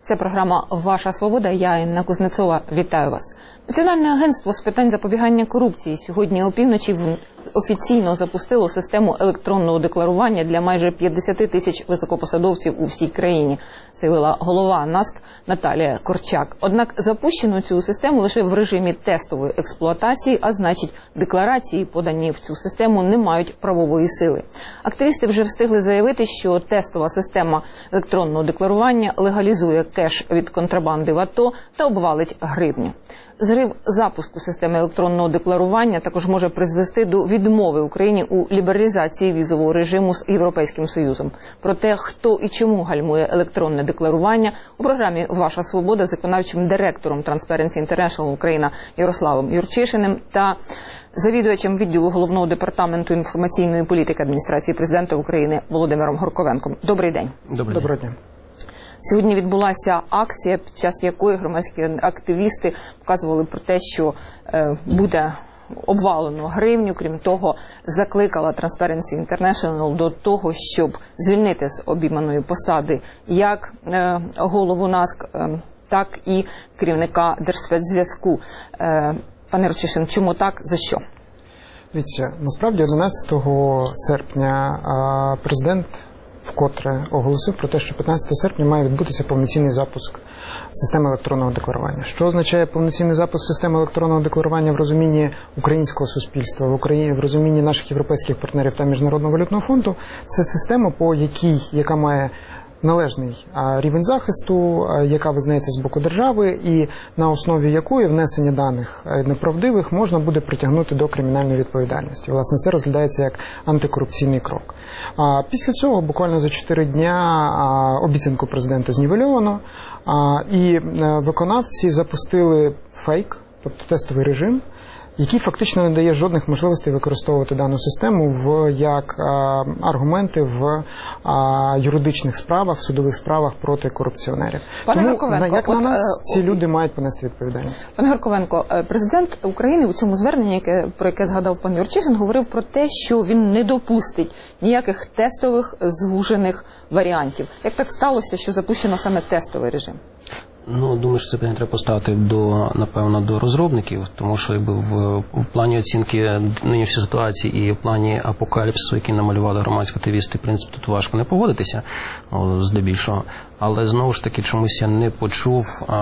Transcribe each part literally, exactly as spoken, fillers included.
Це програма «Ваша свобода». Я, Інна Кузнецова, вітаю вас. Національне агентство з питань запобігання корупції сьогодні опівночі офіційно запустило систему електронного декларування для майже п'ятдесят тисяч високопосадовців у всій країні. Заявила голова НАСК Наталія Корчак. Однак запущено цю систему лише в режимі тестової експлуатації, а значить декларації, подані в цю систему, не мають правової сили. Активісти вже встигли заявити, що тестова система електронного декларування легалізує кеш від контрабанди в АТО та обвалить гривню. Зрив запуску системи електронного декларування також може призвести до відмови Україні у лібералізації візового режиму з Європейським Союзом. Про те, хто і чому гальмує електронне декларування, у програмі «Ваша свобода» з виконавчим директором Transparency International Україна Ярославом Юрчишиним та завідувачем відділу Головного департаменту інформаційної політики Адміністрації Президента України Володимиром Горковенком. Добрий день. Добрий Доброго дня. Сьогодні відбулася акція, під час якої громадські активісти показували про те, що е, буде обвалено гривню. Крім того, закликала Transparency International до того, щоб звільнити з обійманої посади як е, голову НАСК, е, так і керівника Держспецзв'язку. Е, пане Рочишин, чому так, за що? Дивіться, насправді одинадцятого серпня а, президент вкотре оголосив про те, що п'ятнадцятого серпня має відбутися повноцінний запуск системи електронного декларування. Що означає повноцінний запуск системи електронного декларування в розумінні українського суспільства, в Україні, в розумінні наших європейських партнерів та Міжнародного валютного фонду? Це система, по якій, яка має належний рівень захисту, яка визнається з боку держави, і на основі якої внесення даних неправдивих можна буде притягнути до кримінальної відповідальності. Власне, це розглядається як антикорупційний крок. Після цього, буквально за чотири дня, обіцянку президента знівельовано, і виконавці запустили фейк, тобто тестовий режим, який фактично не дає жодних можливостей використовувати дану систему в як а, аргументи в а, юридичних справах, в судових справах проти корупціонерів. Пане Тому, Горковенко, як на от, нас, ці о, люди мають понести відповідальність. Пане Горковенко, президент України у цьому зверненні, яке, про яке згадав пан Юрчишин, говорив про те, що він не допустить ніяких тестових звужених варіантів. Як так сталося, що запущено саме тестовий режим? Ну, думаю, що це питання треба поставити до, напевно, до розробників, тому що якби в, в плані оцінки нинішньої ситуації і в плані апокаліпсису, який намалювали громадські активісти, в принципі, тут важко не погодитися, о, здебільшого. Але, знову ж таки, чомусь я не почув, а,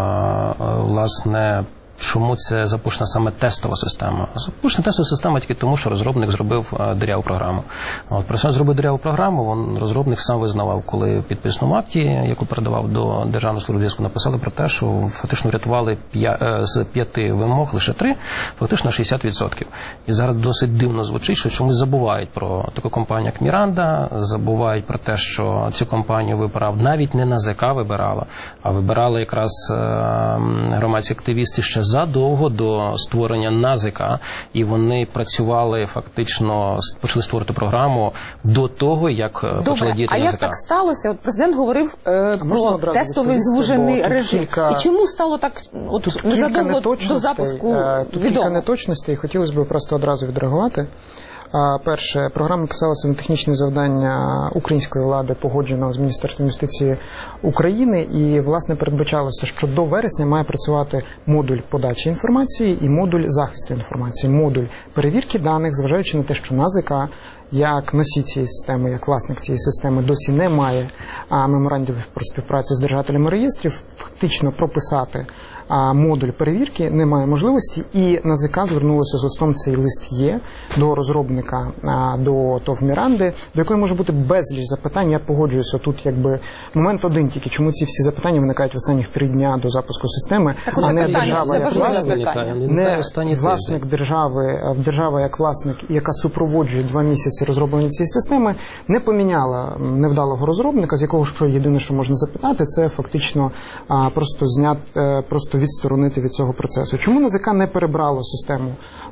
а, власне, чому це запущена саме тестова система? Запущена тестова система тільки тому, що розробник зробив диряву програму. От, про це зробив диряву програму, він, розробник сам визнавав, коли в підписному акті, яку передавав до Державної служби зв'язку, написали про те, що фактично врятували п'я, з п'яти вимог лише три, фактично шістдесят відсотків. І зараз досить дивно звучить, що чомусь забувають про таку компанію, як Міранда, забувають про те, що цю компанію вибирав навіть не НАЗК вибирала, а вибирали якраз громадські активісти ще задовго до створення НАЗК, і вони працювали фактично, почали створити програму до того, як Добре, почали діяти а НАЗК. як так сталося? От президент говорив е, про тестовий звужений режим. Кілька... І чому стало так от, незадовго до запуску Тут відомо? кілька неточностей, хотілося б просто одразу відреагувати. Перше, програма писалася на технічне завдання української влади, погодженого з Міністерством юстиції України, і, власне, передбачалося, що до вересня має працювати модуль подачі інформації і модуль захисту інформації, модуль перевірки даних, зважаючи на те, що НАЗК, як носій цієї системи, як власник цієї системи, досі не має меморандумів про співпрацю з держателями реєстрів, фактично прописати а модуль перевірки немає можливості, і НАЗК звернулося з листом, цей лист є, до розробника, до ТОВ Міранди, до якої може бути безліч запитань. Я погоджуюся, тут якби момент один тільки, чому ці всі запитання виникають в останніх три дня до запуску системи, так, а не питання, держава як власник, не власник держави, держава як власник, яка супроводжує два місяці розроблення цієї системи, не поміняла невдалого розробника, з якого що єдине, що можна запитати, це фактично просто зняти, просто відсторонити від цього процесу. Чому НАЗК не перебрало систему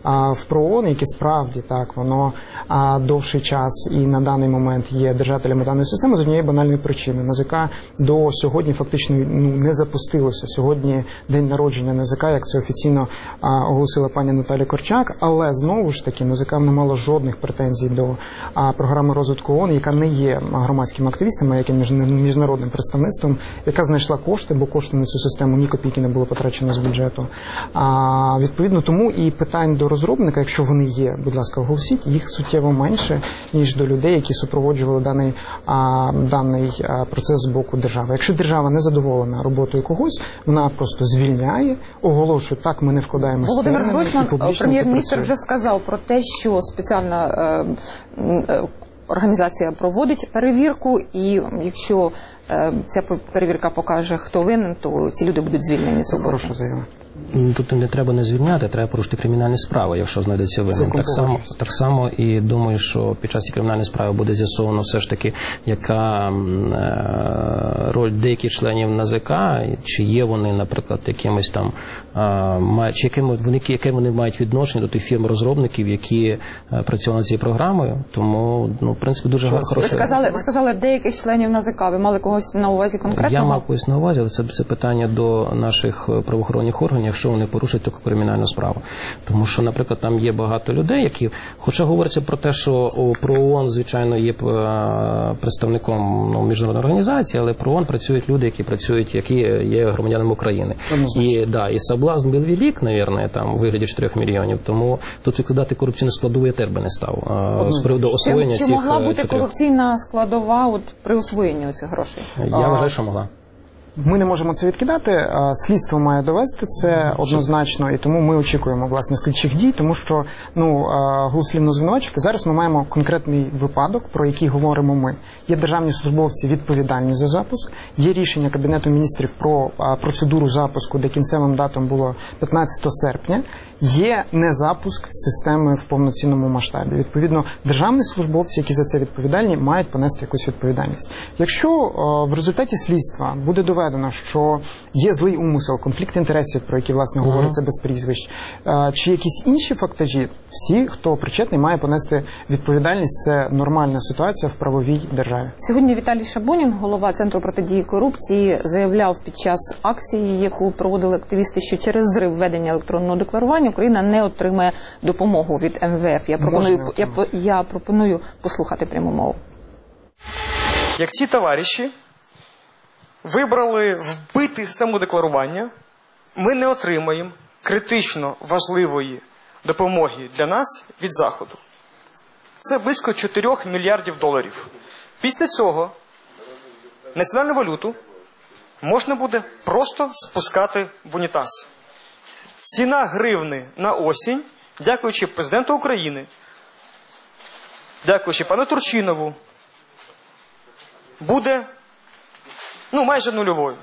в ПРООН, яке справді так, воно довший час і на даний момент є держателями даної системи з однієї банальної причини. НАЗК до сьогодні фактично ну, не запустилося. Сьогодні день народження НАЗК, як це офіційно а, оголосила пані Наталя Корчак, але знову ж таки НАЗК не мало жодних претензій до а, програми розвитку ООН, яка не є громадським активістом, а як є міжнародним представництвом, яка знайшла кошти, бо кошти на цю систему ні копійки не було потрачено з бюджету. А, відповідно тому і питань до розробника, якщо вони є, будь ласка, оголосіть, їх суттєво менше, ніж до людей, які супроводжували даний, а, даний а, процес з боку держави. Якщо держава не задоволена роботою когось, вона просто звільняє, оголошує, так, ми не вкладаємо Володимир Гройсман, прем'єр-міністр, вже сказав про те, що спеціальна е, е, організація проводить перевірку, і якщо е, ця перевірка покаже, хто винен, то ці люди будуть звільнені з роботи. Прошу заяву. Тут не треба не звільняти, треба порушити кримінальні справи, якщо знайдеться винен. Так само, так само і думаю, що під час цієї кримінальної справи буде з'ясовано все ж таки, яка е, роль деяких членів НАЗК, чи є вони, наприклад, якимось там, е, чи яким, вони, яке вони мають відношення до тих фірм-розробників, які е, працювали над цією програмою. Тому, ну, в принципі, дуже хороше. Ви сказали, ви сказали деяких членів НАЗК, ви мали когось на увазі конкретного? Я мав когось на увазі, але це, це питання до наших правоохоронних органів, якщо вони порушать таку кримінальну справу. Тому що, наприклад, там є багато людей, які, хоча говориться про те, що про ООН, звичайно, є представником ну, міжнародної організації, але про ООН працюють люди, які працюють, які є громадянами України. І, да, і соблазн був велик, мабуть, там, у вигляді чотирьох мільйонів, тому тут викладати корупційну складову я теж би не став. З приводу освоєння цих цих Чи могла бути чотирьох. корупційна складова от, при освоєнні цих грошей? Я вважаю, що могла. Ми не можемо це відкидати, слідство має довести це однозначно, і тому ми очікуємо, власне, слідчих дій, тому що, ну, голослівно звинувачувати. Зараз ми маємо конкретний випадок, про який говоримо ми. Є державні службовці відповідальні за запуск, є рішення Кабінету міністрів про процедуру запуску, де кінцевим датом було п'ятнадцятого серпня, є незапуск системи в повноцінному масштабі. Відповідно, державні службовці, які за це відповідальні, мають понести якусь відповідальність. Якщо о, в результаті слідства буде доведено, що є злий умисел, конфлікт інтересів, про які, власне, uh-huh. говориться без прізвищ, е, чи якісь інші фактажі, всі, хто причетний, має понести відповідальність. Це нормальна ситуація в правовій державі. Сьогодні Віталій Шабунін, голова Центру протидії корупції, заявляв під час акції, яку проводили активісти, що через зрив введення електронного декларування Україна не отримає допомогу від ем ве еф. Я пропоную, я, я пропоную послухати пряму мову. Як ці товариші вибрали вбити систему декларування, ми не отримаємо критично важливої допомоги для нас від Заходу. Це близько чотирьох мільярдів доларів. Після цього національну валюту можна буде просто спускати в унітаз. Ціна гривни на осінь, дякуючи президенту України, дякуючи пану Турчинову, буде ну, майже нульовою.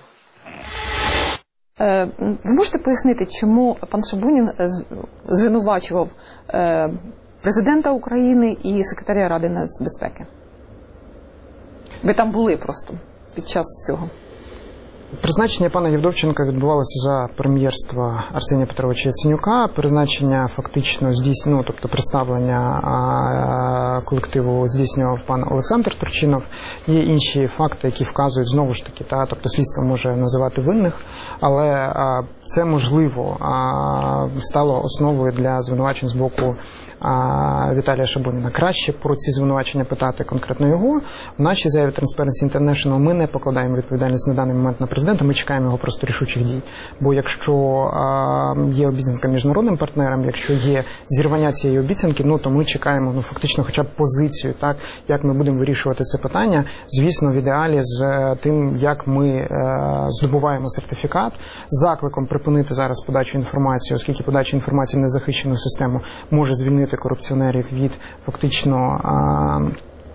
Е, ви можете пояснити, чому пан Шабунін звинувачував е, президента України і секретаря Ради нацбезпеки? Ви там були просто під час цього. Призначення пана Євдовченка відбувалося за прем'єрства Арсенія Петровича Яценюка. Призначення фактично здійснено, ну, тобто представлення а, колективу здійснював пан Олександр Турчинов. Є інші факти, які вказують знову ж таки, та, тобто слідство може називати винних, але а, це можливо а, стало основою для звинувачень з боку а, Віталія Шабуніна. Краще про ці звинувачення питати конкретно його. В нашій заяві Transparency International ми не покладаємо відповідальність на даний момент на президента, ми чекаємо його просто рішучих дій. Бо якщо а, є обіцянка міжнародним партнерам, якщо є зірвання цієї обіцянки, ну то ми чекаємо ну фактично хоча б позицію, так, як ми будемо вирішувати це питання. Звісно, в ідеалі з тим, як ми е, здобуваємо сертифікат, закликом припинити зараз подачу інформації, оскільки подача інформації в незахищену систему може звільнити корупціонерів від фактично а,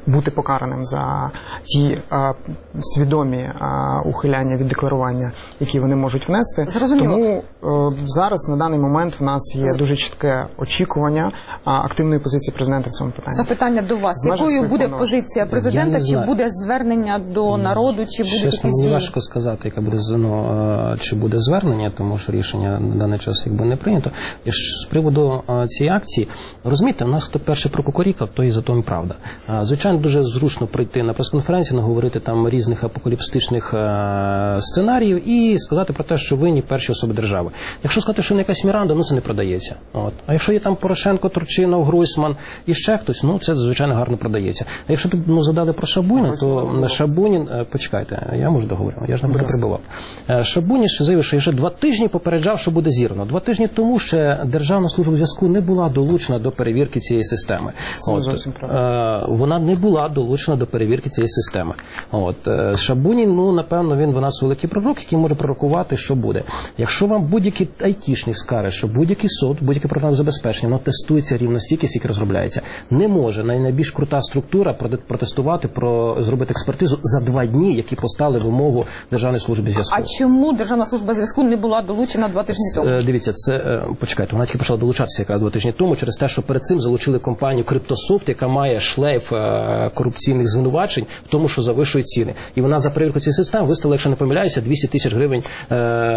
бути покараним за ті а, свідомі а, ухиляння від декларування, які вони можуть внести. Зрозуміло. Тому а, зараз на даний момент в нас є дуже чітке очікування а, активної позиції президента в цьому питанні. Запитання до вас. В межах Якою своїх буде повноважень. позиція президента? Чи знаю. буде звернення до народу, чи буде Чесно, якісь мені дії? важко сказати, яке буде ну, е, чи буде звернення, тому що рішення на даний час якби не прийнято. І ж з приводу е, цієї акції, розумієте, у нас хто перший прокукурікав, то і за то і правда. Е, Звичайно, дуже зручно прийти на прес-конференцію, наговорити там різних апокаліпстичних е, сценаріїв і сказати про те, що винні перші особи держави. Якщо сказати, що не якась Міранда, ну це не продається. От. А якщо є там Порошенко, Турчинов, Гройсман і ще хтось, ну це звичайно гарно продається. А якщо тут ну, задали про Шабуніна, то Шабунін, е, почекайте, я можу договорити, я ж не перебував. Е, Шабунін ще заявив, що я вже два тижні попереджав, що буде зірвано. Два тижні тому ще Державна служба зв'язку не була долучена до перевірки цієї системи. Це От, зовсім е, правда. вона не була долучена до перевірки цієї системи. От, е, Шабунін, ну, напевно, він у нас великий пророк, який може пророкувати, що буде. Якщо вам будь-який айтішник скаже, що будь-який софт, будь-яке програмне забезпечення, воно тестується рівно стільки, скільки розробляється, не може найбільш крута структура протестувати, про, зробити експертизу за два дні, які постали вимогу Державної служби зв'язку. А чому Державна служба зв'язку не була долучена два тижні тому? Е, Дивіться, це, е, почекайте, вона тільки почала долучатися якраз два тижні тому, через те, що перед цим залучили компанію Cryptosoft, яка має шлейф е, корупційних звинувачень в тому, що завищує ціни. І вона за перевірку цієї системи виставила, якщо не помиляюся, двісті тисяч гривень е,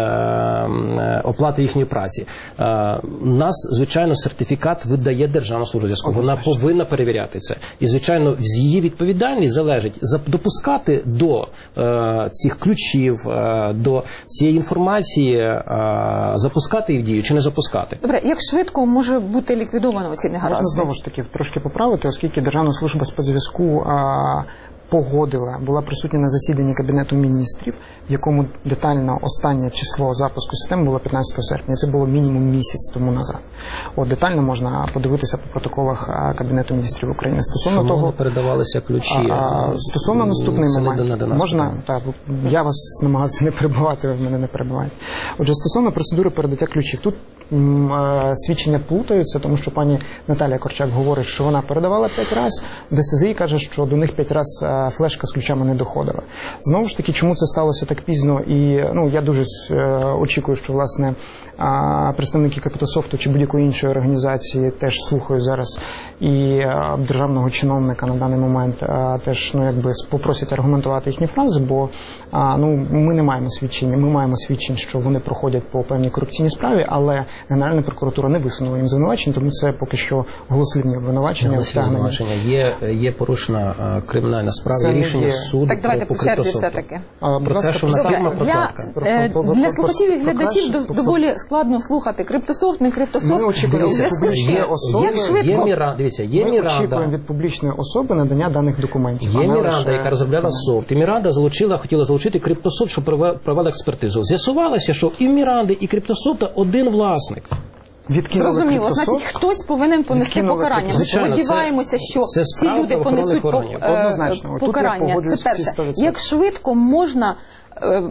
е, оплати їхньої праці. Е, у нас, звичайно, сертифікат видає Державна служба зв'язку. Вона повинна перевіряти це. І, звичайно, з її відповідальність залежить допускати до е, цих ключів, е, до цієї інформації, е, запускати їх в дію чи не запускати. Добре, як швидко може бути ліквідовано ці негаразди? Можна знову ж таки трошки поправити, оскільки Державна служба спецзв'язку а, погодила, була присутня на засіданні Кабінету міністрів, в якому детально останнє число запуску системи було п'ятнадцятого серпня. Це було мінімум місяць тому назад. От детально можна подивитися по протоколах Кабінету міністрів України. Стосовно Чому того, не передавалися ключі? А, стосовно наступний Це момент, не до нас можна, так, я вас намагався не перебивати, ви в мене не перебиваєте. Отже, стосовно процедури передаття ключів, тут м, е, свідчення плутаються, тому що пані Наталія Корчак говорить, що вона передавала п'ять разів, ДСЗІ каже, що до них п'ять разів е, флешка з ключами не доходила. Знову ж таки, чому це сталося так пізно, і ну, я дуже е, очікую, що, власне, е, представники Капітософту чи будь-якої іншої організації теж слухають зараз і е, державного чиновника на даний момент е, теж, ну, якби попросять аргументувати їхні фрази, бо е, ну, ми не маємо свідчень, ми маємо свідчень, що вони проходять по певній корупційній справі, але Генеральна прокуратура не висунула їм звинувачень, тому це поки що голослівні обвинувачення. обвинувачення. Є, є порушена а, кримінальна справа, Це є не рішення є. суду Так, давайте по по черзі Cryptosoft. все-таки. А, будь Про ласка, те, що вона добре, фірма Для, прокладка. е, Про- про- для про- слухачів і про- глядачів про- дов- про- доволі складно слухати. Криптософт, не криптософт. Ми очікуємо У зв'язку з від чим? є особи, Як швидко? Є Міранда, дивіться, є Ми очікуємо Міранда. від публічної особи надання даних документів. Є а не Міранда, лише- яка розробляла софт. І Міранда залучила, хотіла залучити Криптософт, щоб прове- провела експертизу. З'ясувалося, що і в Міранди, і Криптософта один власник. Відкинули Зрозуміло, Cryptosoft, значить, хтось повинен понести відкинули покарання. Ми Звичайно, це- сподіваємося, що це ці справа люди понесуть по- правоохоронних е, Однозначно. Тут я покарання. погоджуюсь Це всі перше. сто відсотків. Як швидко можна е,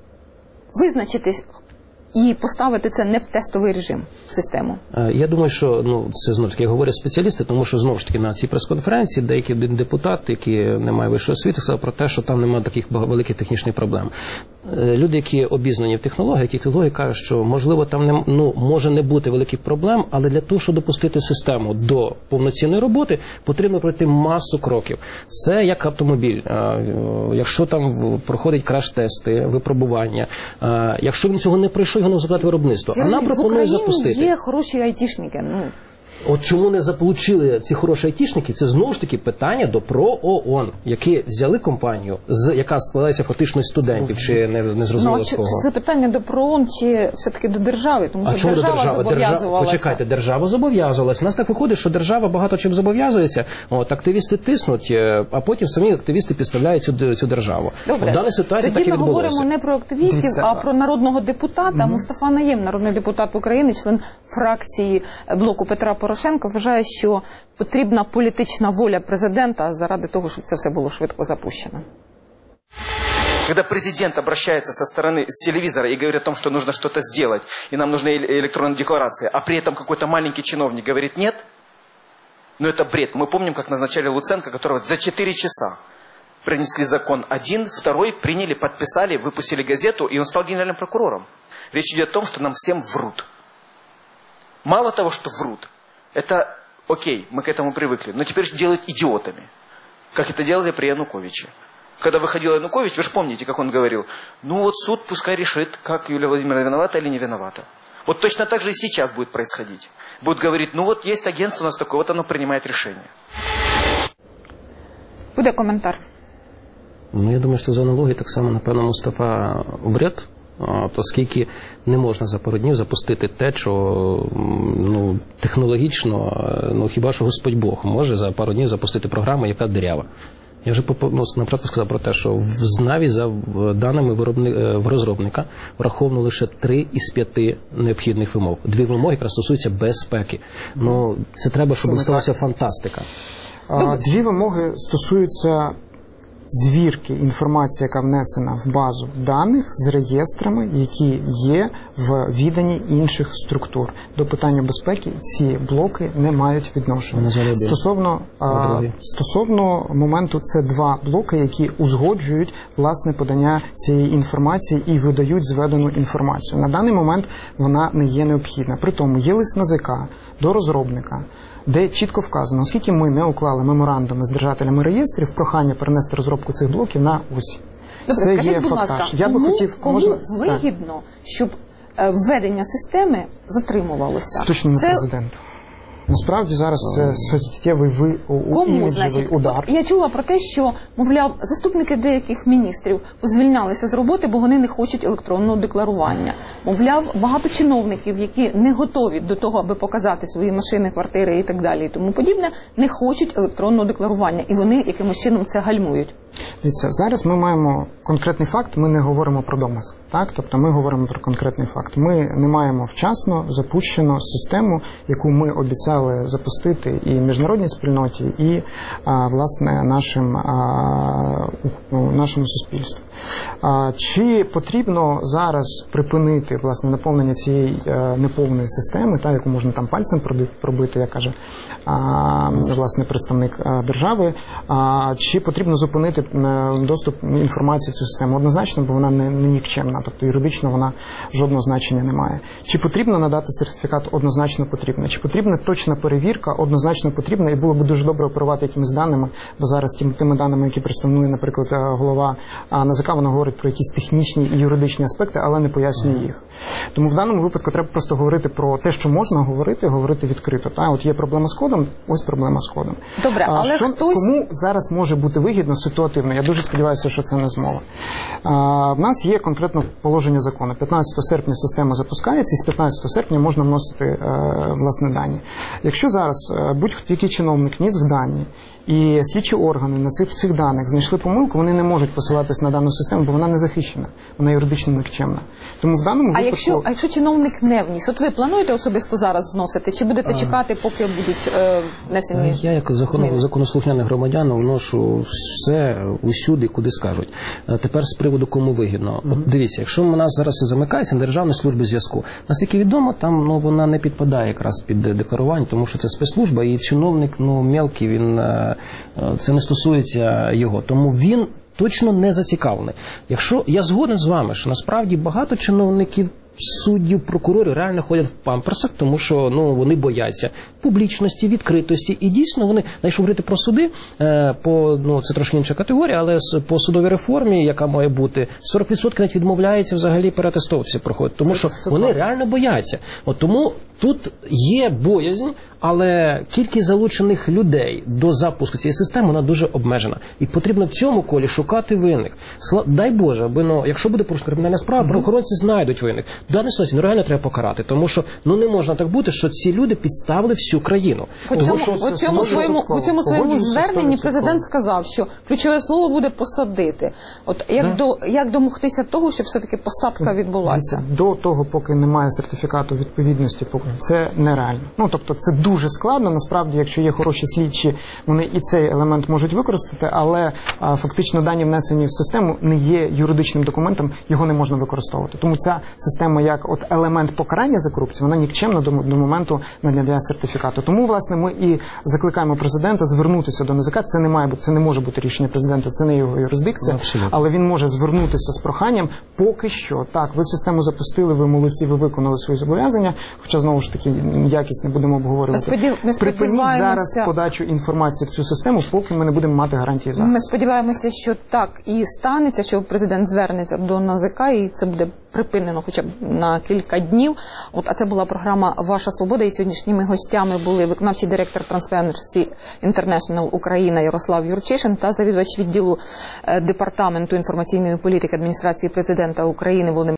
визначити і поставити це не в тестовий режим в систему? Е, Я думаю, що ну це знову таки говорять спеціалісти, тому що знову ж таки на цій прес-конференції деякі депутати, які не мають вищої освіти, сказали про те, що там немає таких бага- великих технічних проблем. Е, Люди, які обізнані в технологіях, які технології кажуть, що можливо там не ну може не бути великих проблем, але для того, щоб допустити систему до повноцінної роботи, потрібно пройти масу кроків. Це як автомобіль. Е, Якщо там в- проходить краш-тести, випробування, е, якщо він цього не пройшов, його не запитати виробництво. А нам в пропонує Україні запустити. є хороші айтішники. Ну, От чому не заполучили ці хороші айтішники, це знову ж таки питання до ПРООН, які взяли компанію, з яка складається фактично з студентів, чи не, не ну зрозуміло а з чи, кого. чи це питання до ПРООН, чи все-таки до держави? Тому А що чому до держава держави? Держава, зобов'язувалася. почекайте, держава зобов'язувалась. У нас так виходить, що держава багато чим зобов'язується. От активісти тиснуть, е, а потім самі активісти підставляють цю, цю державу. Добре, В даній ситуації тоді так і ми відбулося. говоримо не про активістів, Дивіться, а про народного депутата. Mm-hmm. Мустафа Наєм, народний депутат України, член фракції блоку Петра Порошенка, вважає, що потрібна політична воля президента заради того, щоб це все було швидко запущено. Когда президент обращается со стороны, с телевизора и говорит о том, что нужно что-то сделать, и нам нужны электронные декларации, а при этом какой-то маленький чиновник говорит «нет», Но это бред. Мы помним, как назначали Луценко, которого за четыре часа принесли закон один, второй приняли, подписали, выпустили газету, и он стал генеральным прокурором. Речь идет о том, что нам всем врут. Мало того, что врут, это окей, мы к этому привыкли, но теперь делают идиотами, как это делали при Януковиче. Когда выходил Янукович, вы же помните, как он говорил, ну вот суд пускай решит, как Юлия Владимировна виновата или не виновата. Вот точно так же и сейчас будет происходить. Будут говорить, ну вот есть агентство у нас такое, вот оно принимает решение. Буде коментар. Ну, я думаю, що за аналогією так само, напевно, Мустафа вряд, оскільки не можна за пару днів запустити те, що ну, технологічно, ну, хіба що Господь Бог може за пару днів запустити програму, яка дирява. Я вже ну, наприклад сказав про те, що в ЗНАВі за даними виробни... розробника враховано лише три із п'яти необхідних вимог. Дві вимоги якраз стосуються безпеки. Ну, це треба, щоб сталася фантастика. А, дві вимоги стосуються звірки інформації, яка внесена в базу даних з реєстрами, які є в віданні інших структур. До питання безпеки ці блоки не мають відношення. Стосовно, а, стосовно моменту, це два блоки, які узгоджують власне подання цієї інформації і видають зведену інформацію. На даний момент вона не є необхідна. При тому є лист НАЗК до розробника, де чітко вказано, оскільки ми не уклали меморандуми з держателями реєстрів, прохання перенести розробку цих блоків на УЗІ. Добре, це скажіть, є будь фактаж. ласка, Я кому, би хотів, кому можна... вигідно, щоб е, введення системи затримувалося? Це точно не це... президенту. Насправді зараз це суттєвий ви... Кому, іміджевий значить, удар. Я чула про те, що, мовляв, заступники деяких міністрів позвільнялися з роботи, бо вони не хочуть електронного декларування. Мовляв, багато чиновників, які не готові до того, аби показати свої машини, квартири і так далі, і тому подібне, не хочуть електронного декларування, і вони якимось чином це гальмують. Дивіться, зараз ми маємо конкретний факт, ми не говоримо про домисел. Так? Тобто ми говоримо про конкретний факт. Ми не маємо вчасно запущену систему, яку ми обіцяли запустити і міжнародній спільноті, і, а, власне, нашим, а, нашому суспільству. А, чи потрібно зараз припинити, власне, наповнення цієї а, неповної системи, та, яку можна там пальцем пробити, як каже а, власне, представник а, держави, а, чи потрібно зупинити доступ інформації в цю систему? Однозначно, бо вона не, не нікчемна, тобто юридично вона жодного значення не має. Чи потрібно надати сертифікат? Однозначно потрібно. Чи потрібна точна перевірка? Однозначно потрібна, і було б дуже добре оперувати якимись даними, бо зараз тим, тими даними, які представнує, наприклад, голова НАЗК, вона говорить про якісь технічні і юридичні аспекти, але не пояснює їх. Тому в даному випадку треба просто говорити про те, що можна говорити, говорити відкрито. Та? От є проблема з кодом, ось проблема з кодом. Добре, а але що, хтось... Кому зараз може бути вигідно ситуативно? Я дуже сподіваюся, що це не змова. А, в нас є конкретно положення закону. п'ятнадцятого серпня система запускається, і з п'ятнадцятого серпня можна вносити е, власне дані. Якщо зараз е, будь-який чиновник вніс в дані, і слідчі органи на цих, цих даних знайшли помилку, вони не можуть посилатися на дану систему, бо вона не захищена, вона юридично нікчемна. Тому в даному а випадку... Якщо, а якщо чиновник не вніс, от ви плануєте особисто зараз вносити, чи будете а... чекати, поки будуть е, внесені? Я, як закон, законослухняний громадянин, вношу все усюди, куди скажуть. А тепер з приводу кому вигідно. Mm-hmm. От дивіться, якщо у нас зараз замикається Державна служба зв'язку, наскільки відомо, там ну, вона не підпадає якраз під декларування, тому що це спецслужба, і чиновник ну, мелкий, він... це не стосується його. Тому він точно не зацікавлений. Якщо я згоден з вами, що насправді багато чиновників, суддів, прокурорів реально ходять в памперсах, тому що ну, вони бояться публічності, відкритості. І дійсно вони, якщо говорити про суди, по, ну, це трошки інша категорія, але по судовій реформі, яка має бути, сорок відсотків навіть відмовляється взагалі переатестовуватися проходити, тому що вони реально бояться. От тому тут є боязнь, але кількість залучених людей до запуску цієї системи, вона дуже обмежена. І потрібно в цьому колі шукати винних. Дай Боже, аби, ну, якщо буде порушена кримінальна справа, правоохоронці знайдуть винних. В даній ситуації ну, реально треба покарати, тому що ну, не можна так бути, що ці люди підставили всю країну. В цьому, що в цьому своєму, в цьому своєму зверненні президент сказав, що ключове слово буде «посадити». От як, да. до, як домогтися того, щоб все-таки посадка відбулася? До того, поки немає сертифікату відповідності, це нереально. Ну, тобто, це дуже дуже складно. Насправді, якщо є хороші слідчі, вони і цей елемент можуть використати, але а, фактично дані внесені в систему не є юридичним документом, його не можна використовувати. Тому ця система як от елемент покарання за корупцію, вона нікчемна до, до моменту надання сертифікату. Тому, власне, ми і закликаємо президента звернутися до НАЗК. Це не має бути, це не може бути рішення президента, це не його юрисдикція, Абсолютно. але він може звернутися з проханням. Поки що, так, ви систему запустили, ви молодці, ви виконали свої зобов'язання, хоча, знову ж таки, якість не будемо обговорювати. Ми сподів... ми Припиніть сподіваємося- зараз подачу інформації в цю систему, поки ми не будемо мати гарантії зараз. Ми сподіваємося, що так і станеться, що президент звернеться до НАЗК і це буде припинено хоча б на кілька днів. От, а це була програма «Ваша свобода», і сьогоднішніми гостями були виконавчий директор Transparency International Україна Ярослав Юрчишин та завідувач відділу е, Департаменту інформаційної політики адміністрації президента України Володимир